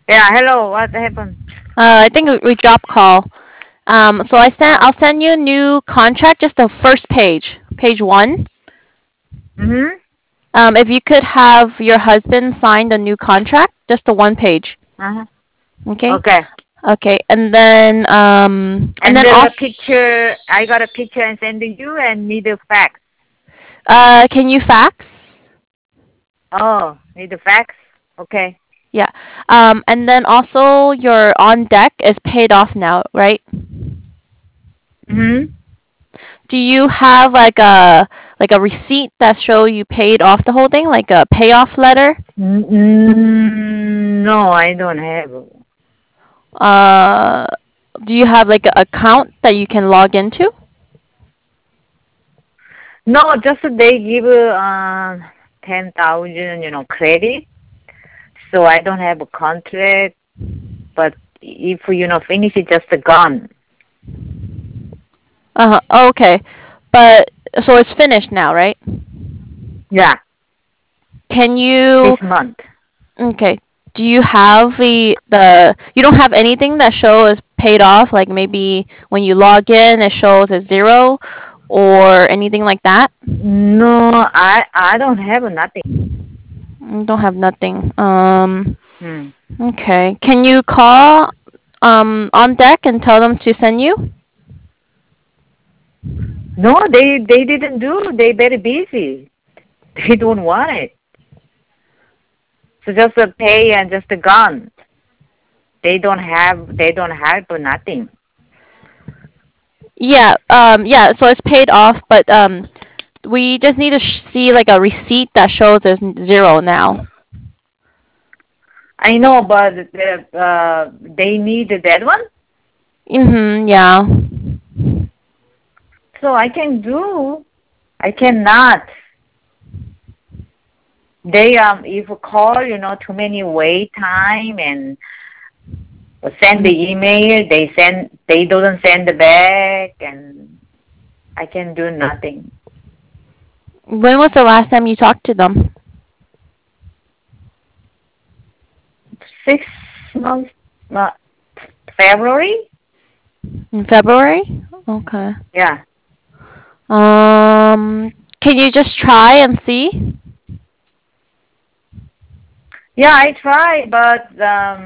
Yeah, hello. What happened? I think we dropped call. So I'll Uh, send you a new contract, just the first page, page one. mm-hmm. If you could have your husband sign the new contract, just the one page. Uh-huh. Okay. Okay. Okay. And And then the also, picture, I got a picture and send to you and need a fax. can you fax? Oh, need a fax? Okay. Yeah. And then also your on deck is paid off now, right? Mm-hmm. Do you have like a receipt that show you paid off the whole thing, like a payoff letter? No, I don't have. Uh, do you have like an account that you can log into? No, just they give 10,000, credit. So I don't have a contract. But if finish it, just gone. Okay. But so it's finished now, right? Yeah, Can this you month. okay. Do you have the you don't have anything that shows paid off, like maybe when you log in it shows a zero or anything like that? No, I don't have nothing. Don't have nothing. Hmm. Okay. Can you call on deck and tell them to send you? No, they didn't do. They very busy. They don't want it. So just pay and just gone. They don't have nothing. Yeah. Yeah, so it's paid off, but we just need to see like a receipt that shows there's zero now. I know, but they need that one. Yeah. So I can do. I cannot. They if you call, too many wait time and send the email. They don't send back, and I can do nothing. When was the last time you talked to them? 6 months, uh, February. In February? Okay. Yeah, Can you just try and see? yeah. I try, but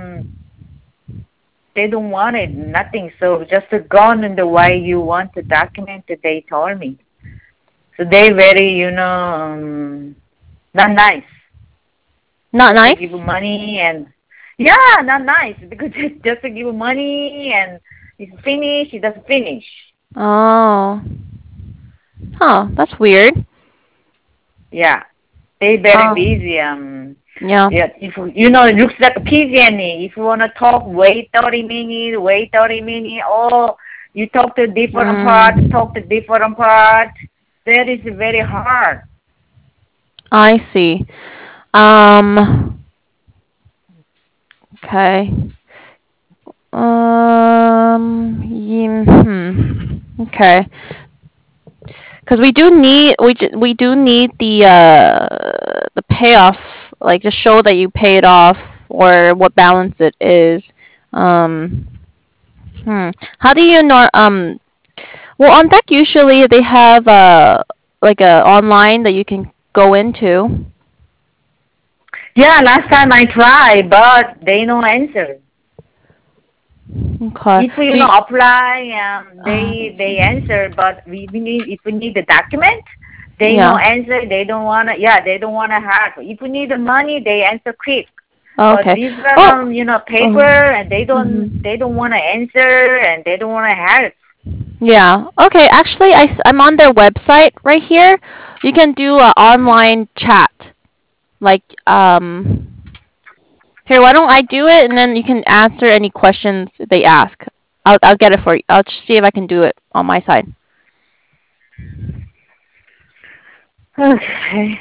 they don't want it. Nothing. So just gone in the way you want to document it. They told me. So they very, not nice. Not Just to give nice? money and yeah, not nice because just to give money and it's finished. It doesn't finish. Oh. Huh, that's weird. Yeah, they very Oh. busy. Yeah. Yeah, if it looks like a PG&E. If you wanna talk, wait 30 minutes. Wait 30 minutes. Oh, you talk to different part. Mm, Talk to different part. That is very hard. I see. Um, okay. Okay. Because we do need the payoff, like to show that you paid off or what balance it is. Um, How do you know? Well, on deck usually they have like a online that you can go into. Yeah, last time I tried, but they no answer. Okay. If you Do you, apply, uh, they answer, but we need if we need the document, they no yeah. answer. They don't wanna. Yeah, they don't wanna have. If we need the money, they answer quick. But Okay. these Oh. paper, Oh. and Mhm. they don't wanna answer, and they don't wanna help. Yeah. Okay. Actually, I'm on their website right here. You can do an online chat. Like here. Why don't I do it and then you can answer any questions they ask. I'll get it for you. I'll just see if I can do it on my side. Okay.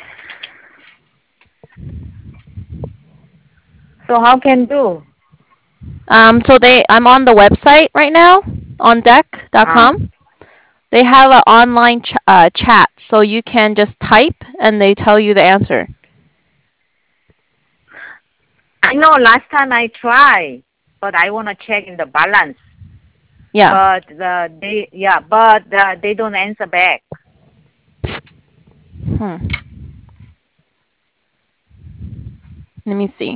So how can do? I'm on the website right now on Uh, deck.com. They have an online chat, so you can just type and they tell you the answer. I know last time I tried, but I want to check in the balance. Yeah. But they don't answer back. Hmm. Let me see.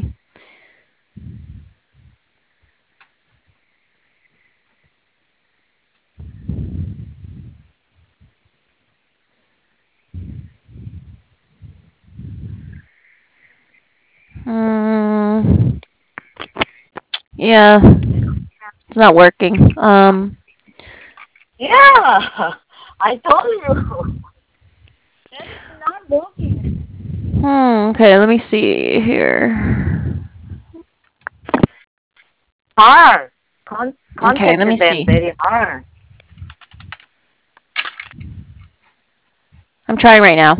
Mm, yeah, it's not working. Yeah, I told you. It's not working. Okay, let me see here. Hard. Okay, let me Contacted them see. very hard. I'm trying right now.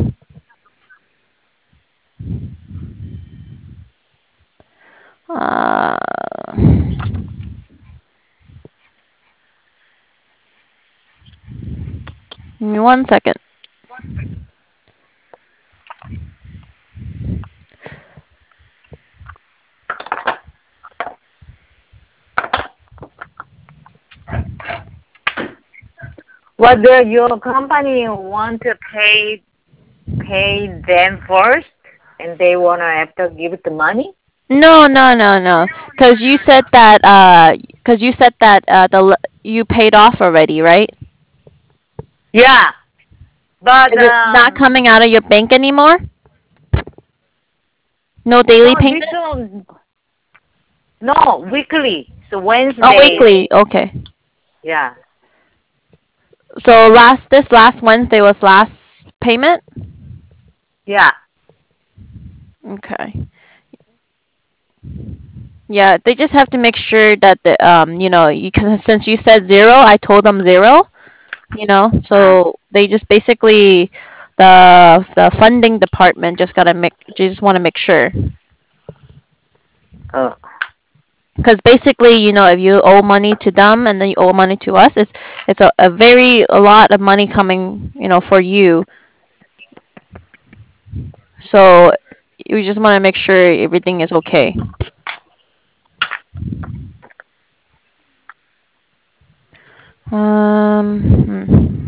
Uh, Give me 1 second. Whether your company want to pay them first, and they wanna have to give it the money. No, no, no, no. Because you said that. Because you said that you paid off already, right? Yeah, but Is it not coming out of your bank anymore? No daily no, this payment? no weekly. So Oh, Wednesday. weekly. Okay. Yeah, So this last Wednesday was last payment. yeah. Okay. Yeah, they just have to make sure that since you said zero, I told them zero. Uh, So they just basically the funding department just want to make sure. uh, Because basically, if you owe money to them and then you owe money to us, it's a lot of money coming, for you. So we just want to make sure everything is okay. Hmm.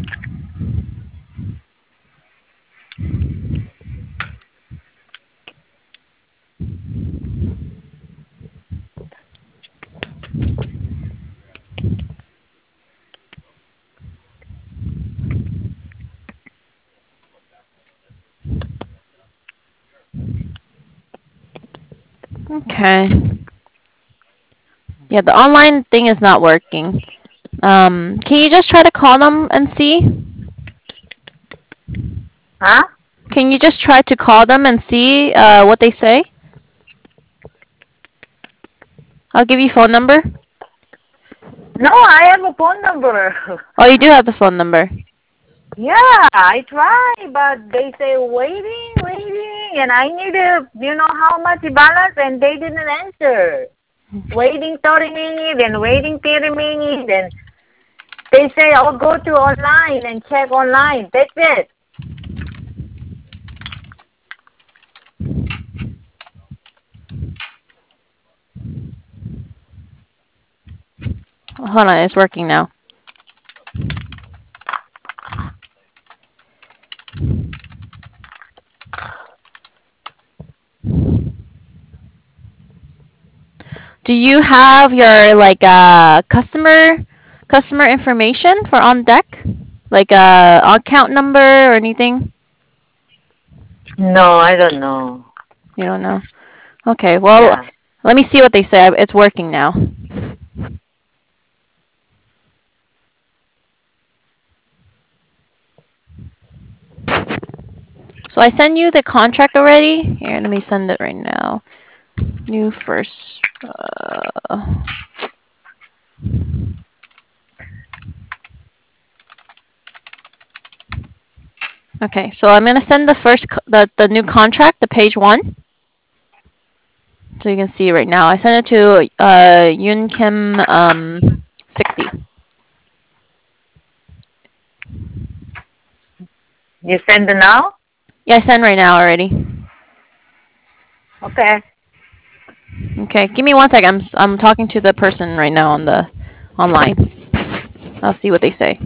Okay. Yeah, the online thing is not working. Can you just try to call them and see? huh? Can you just try to call them and see what they say? I'll give you phone number. No, I have a phone number. Oh, you do have the phone number. Yeah, I try, but they say waiting, and I need how much balance, and they didn't answer. Waiting 30 minutes and waiting 30 minutes, and they say, oh, go to online and check online. That's it. Hold on, it's working now. Do you have your customer information for on deck, like account number or anything? No, I don't know. You don't know. Okay, well, Yeah. let me see what they say. It's working now. So I send you the contract already. Here, let me send it right now. New first. Okay, so I'm gonna send the new contract, the page one, so you can see right now. I sent it to Yun Kim 60. You send it now? Yeah, I sent right now already. Okay. Okay, give me 1 second. I'm talking to the person right now on the online. I'll see what they say.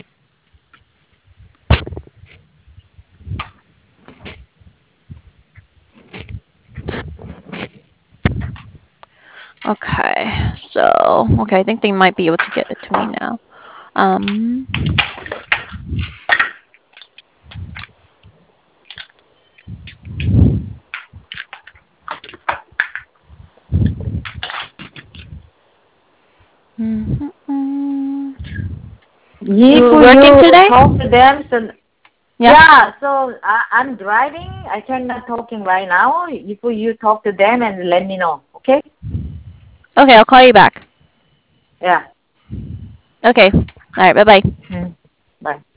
Okay, so okay, I think they might be able to get it to me now. Um. Mm-hmm. You working You today? talk to them. So Yeah. yeah. So I'm driving. I cannot talking right now. If you talk to them and let me know. Okay. Okay, I'll call you back. Yeah. Okay. All right. Bye bye. Mm. Bye.